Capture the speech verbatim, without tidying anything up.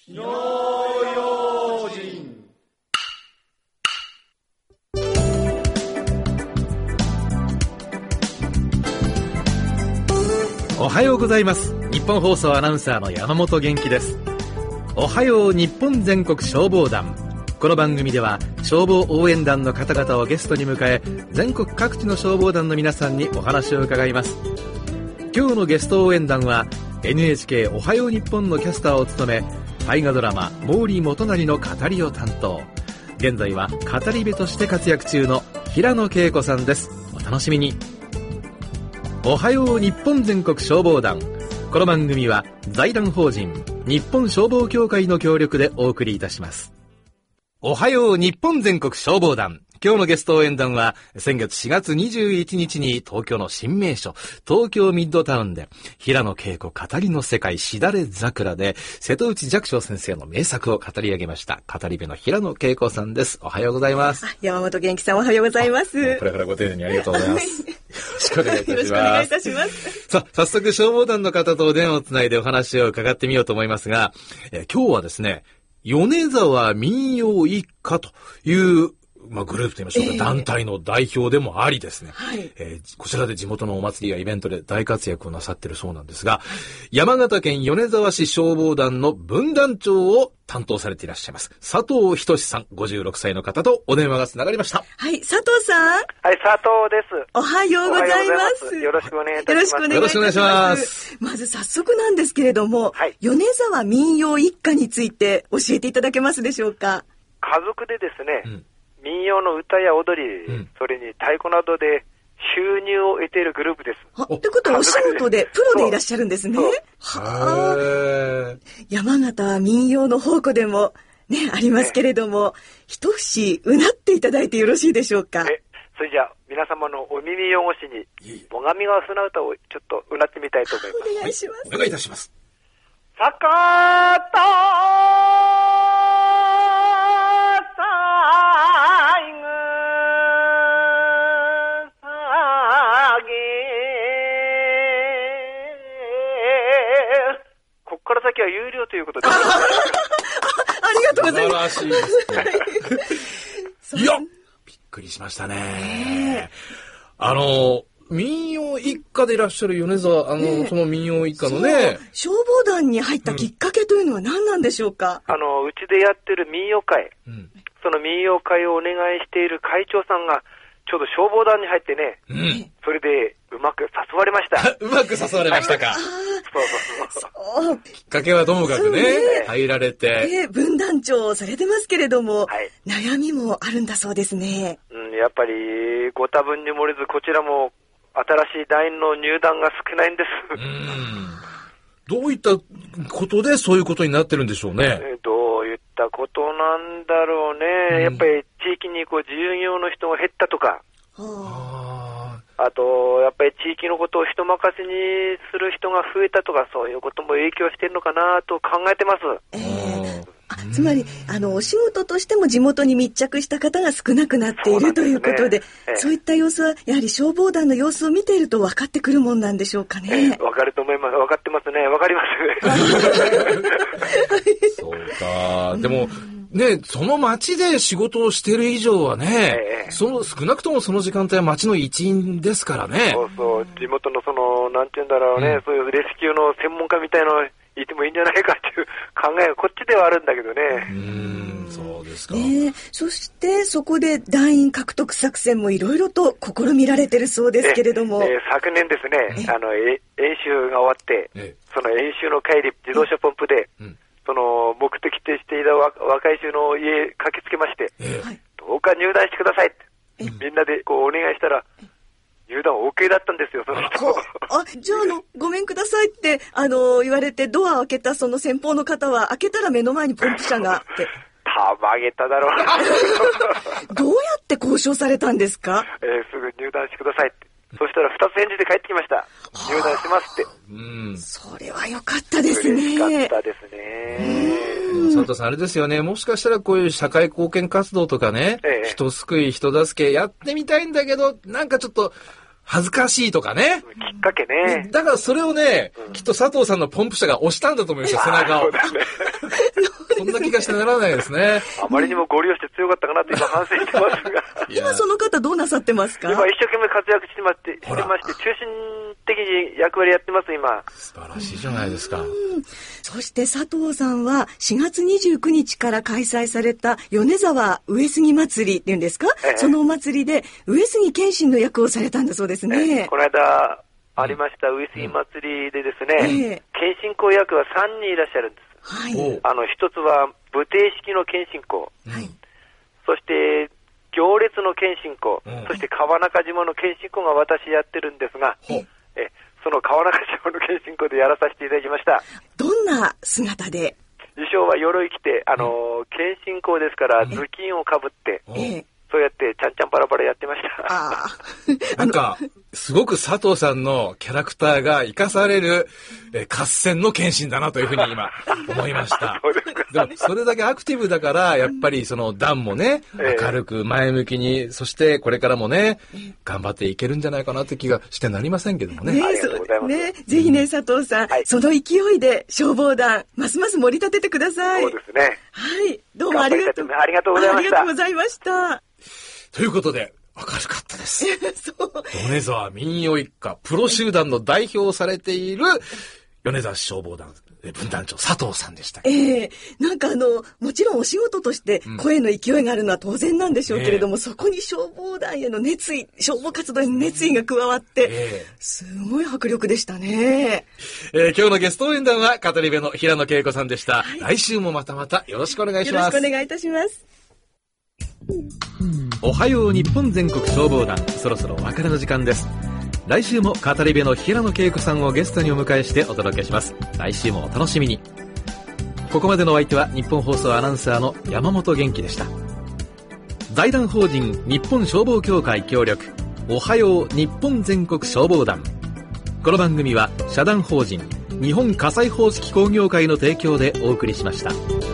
火の用心。 おはようございます。日本放送アナウンサーの山本元気です。おはよう日本全国消防団。この番組では消防応援団の方々をゲストに迎え、全国各地の消防団の皆さんにお話を伺います。今日のゲスト応援団は エヌエイチケー おはよう日本のキャスターを務め、大河ドラマ毛利元就の語りを担当、現在は語り部として活躍中の平野恵子さんです。お楽しみに。おはよう日本全国消防団。この番組は財団法人日本消防協会の協力でお送りいたします。おはよう日本全国消防団。今日のゲスト応援団は先月しがつにじゅういちにちに東京の新名所東京ミッドタウンで平野恵子語りの世界しだれ桜で瀬戸内寂聴先生の名作を語り上げました語り部の平野恵子さんです。おはようございます。 山本元気さん、おはようございます。 これからご丁寧にありがとうございます。よろしくお願いいたします。 よろしくお願いいたします。 さあ、早速消防団の方とお電話をつないでお話を伺ってみようと思いますが、えー、今日はですね、米沢民謡一家というまあ、グループと言いましょうか、えー、団体の代表でもありですね、はいえー、こちらで地元のお祭りやイベントで大活躍をなさっているそうなんですが、山形県米沢市消防団の分団長を担当されていらっしゃいます佐藤仁さん、ごじゅうろくさいの方とお電話がつながりました。 はい、佐藤さん。 はい、佐藤です。 おはようございます。 よろしくお願いいたします。 よろしくお願いいたします。まず早速なんですけれども、はい、米沢民謡一家について教えていただけますでしょうか。 家族でですね、うん民謡の歌や踊り、うん、それに太鼓などで収入を得ているグループです。 あ、ってことはお仕事でプロでいらっしゃるんですね。はあ。山形は民謡の宝庫でもねありますけれども、ね、一節うなっていただいてよろしいでしょうか。 え、それじゃあ皆様のお耳汚しに最上川船歌をちょっとうなってみたいと思います。 お願いします。 はい、お願いいたします。 さかたここから先は有料ということで。あ, ありがとうございます。 素晴らしいですね。いや、びっくりしましたね。あの、民謡一家でいらっしゃる米沢、あの、ね、その民謡一家のね。 消防団に入ったきっかけというのは何なんでしょうか。 うん、あの、うちでやってる民謡会、うん、その民謡会をお願いしている会長さんが、ちょうど消防団に入ってね、うん、それでうまく誘われました。 うまく誘われましたか。 そうそうそう。きっかけはともかくね、ね入られて、 えー。分団長をされてますけれども、はい、悩みもあるんだそうですね。 うん、やっぱりご多分に漏れずこちらも新しい団員の入団が少ないんです。 うん。どういったことでそういうことになってるんでしょうね。 えー、どういったことなんだろうね。うん、やっぱり地域にこう従業の人が減ったとか、あ, あとやっぱり地域のことを人任せにする人が増えたとか、そういうことも影響しているのかなと考えてます。 えー、あつまりあのお仕事としても地元に密着した方が少なくなっているということで、そう、ねえー、そういった様子はやはり消防団の様子を見ていると分かってくるもんなんでしょうかね。 えー、分かると思います。分かってますね。分かりますそうか。でもね、その町で仕事をしている以上はね、えー、その少なくともその時間帯は町の一員ですからね。 そうそう、地元のそのなんていうんだろうね、うん、そういうレスキューの専門家みたいなのいてもいいんじゃないかっていう考えがこっちではあるんだけどね。 うーん、そうですか。 えー、そしてそこで団員獲得作戦もいろいろと試みられてるそうですけれども、 えー、昨年ですね、あの演習が終わって、その演習の帰り自動車ポンプで、うんその目的としていた若い衆の家駆けつけまして、えー、どうか入団してくださいって、えー、みんなでこうお願いしたら入団 OK だったんですよ、その人。 あ、じゃあ、あのごめんくださいってあの言われてドアを開けたその先方の方は、開けたら目の前にポンプ車があってたまげただろうどうやって交渉されたんですか。 えー、すぐ入団してくださいって、そしたらふたつ返事で帰ってきました。入団しますって。 うん、それは良かったですね。 嬉しかったですね。 佐藤さんあれですよね、もしかしたらこういう社会貢献活動とかね、ええ、人救い人助けやってみたいんだけどなんかちょっと恥ずかしいとかね、 きっかけね。 だからそれをね、うん、きっと佐藤さんのポンプ車が押したんだと思いますよ、背中を。 そうだねそんな気がしてならないですね。 あまりにもご利用して強かったかなと今反省してますが今その方どうなさってますか？ 今一生懸命活躍してましてしてまして中心的に役割やってます今。 素晴らしいじゃないですか。 そして佐藤さんはしがつにじゅうくにちから開催された米沢上杉祭りっていうんですか、ええ、そのお祭りで上杉謙信の役をされたんだそうですね。 ええ、この間ありました上杉祭りでですね、うんええ、謙信公役はさんにんいらっしゃるんです。はい、あの一つは武帝式の謙信公、はい、そして行列の謙信公、うん、そして川中島の謙信公が私やってるんですが、ええその川中島の謙信公でやらさせていただきました。 どんな姿で？ 衣装は鎧着て、あのー、謙信公ですから頭巾をかぶって、ええそうやってちゃんちゃんパラパラやってました。 あなんかすごく佐藤さんのキャラクターが生かされるえ合戦の謙信だなというふうに今思いました。でもそれだけアクティブだからやっぱりその段もね、明るく前向きに、そしてこれからもね頑張っていけるんじゃないかなって気がしてなりませんけどもね。 ね、ありがとうございます。ね、ぜひね佐藤さん、はい、その勢いで消防団ますます盛り立ててください。 そうですね。 はい、どうもありがとうありがとうございました。 ありがとうございました。 ということで明るかったです。米沢民謡一家プロ集団の代表をされている米沢市消防団分団長佐藤さんでした。 ええー、なんかあのもちろんお仕事として声の勢いがあるのは当然なんでしょうけれども、うんえー、そこに消防団への熱意、消防活動への熱意が加わって、えー、すごい迫力でしたね。 えー、今日のゲスト応援団は語り部の平野恵子さんでした、はい、来週もまたまたよろしくお願いします。 よろしくお願いいたします。 おはよう日本全国消防団、そろそろお別れの時間です。来週も語り部の平野恵子さんをゲストにお迎えしてお届けします。来週もお楽しみに。ここまでのお相手は日本放送アナウンサーの山本元気でした。財団法人日本消防協会協力、おはよう日本全国消防団。この番組は社団法人日本火災報知機工業会の提供でお送りしました。